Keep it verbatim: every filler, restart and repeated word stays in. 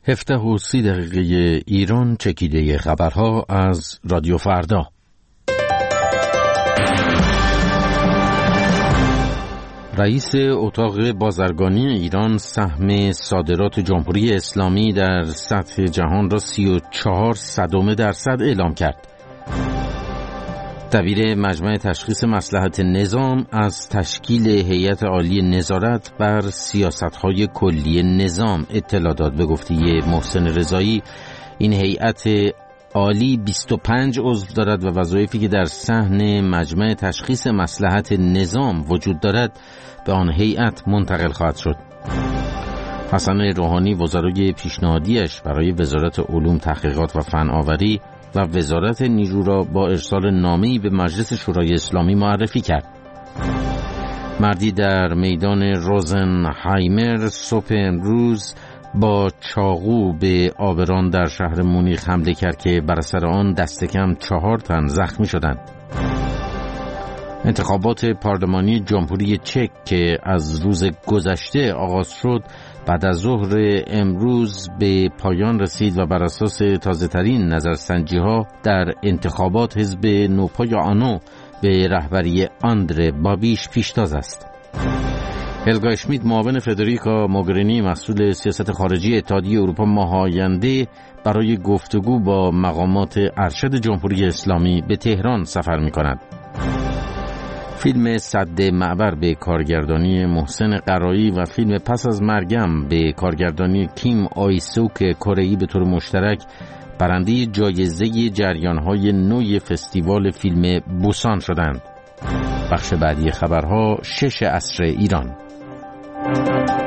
هفده و سی دقیقه ایران، چکیده خبرها از رادیو فردا. رئیس اتاق بازرگانی ایران سهم صادرات جمهوری اسلامی در سطح جهان را سی و چهار صدم درصد اعلام کرد. دبیر مجمع تشخیص مصلحت نظام از تشکیل هیئت عالی نظارت بر سیاست‌های کلی نظام اطلاع داد. به گفته محسن رضایی، این هیئت عالی بیست و پنج عضو دارد و وظایفی که در صحن مجمع تشخیص مصلحت نظام وجود دارد به آن هیئت منتقل خواهد شد. حسن روحانی وزرای پیشنهادیش برای وزارت علوم، تحقیقات و فناوری و وزارت نیرو را با ارسال نامه‌ای به مجلس شورای اسلامی معرفی کرد. مردی در میدان روزنهایمر صبح امروز با چاقو به آبران در شهر مونیخ حمله کرد که بر اثر آن دست کم چهار تن زخمی شدند. انتخابات پارلمانی جمهوری چک که از روز گذشته آغاز شد بعد از ظهر امروز به پایان رسید و بر اساس تازه‌ترین نظرسنجی‌ها در انتخابات حزب نوپای آنو به رهبری آندره بابیش پیشتاز است. هلگا اشمیت، معاون فدریکا موگرینی مسئول سیاست خارجی اتحادیه اروپا، ماه آینده برای گفتگو با مقامات ارشد جمهوری اسلامی به تهران سفر می‌کند. فیلم سد معبر به کارگردانی محسن قرایی و فیلم پس از مرگم به کارگردانی کیم آیسوک کره‌ای به طور مشترک برنده جایزه جریان‌های نوی فستیوال فیلم بوسان شدند. بخش بعدی خبرها، شش عصر ایران.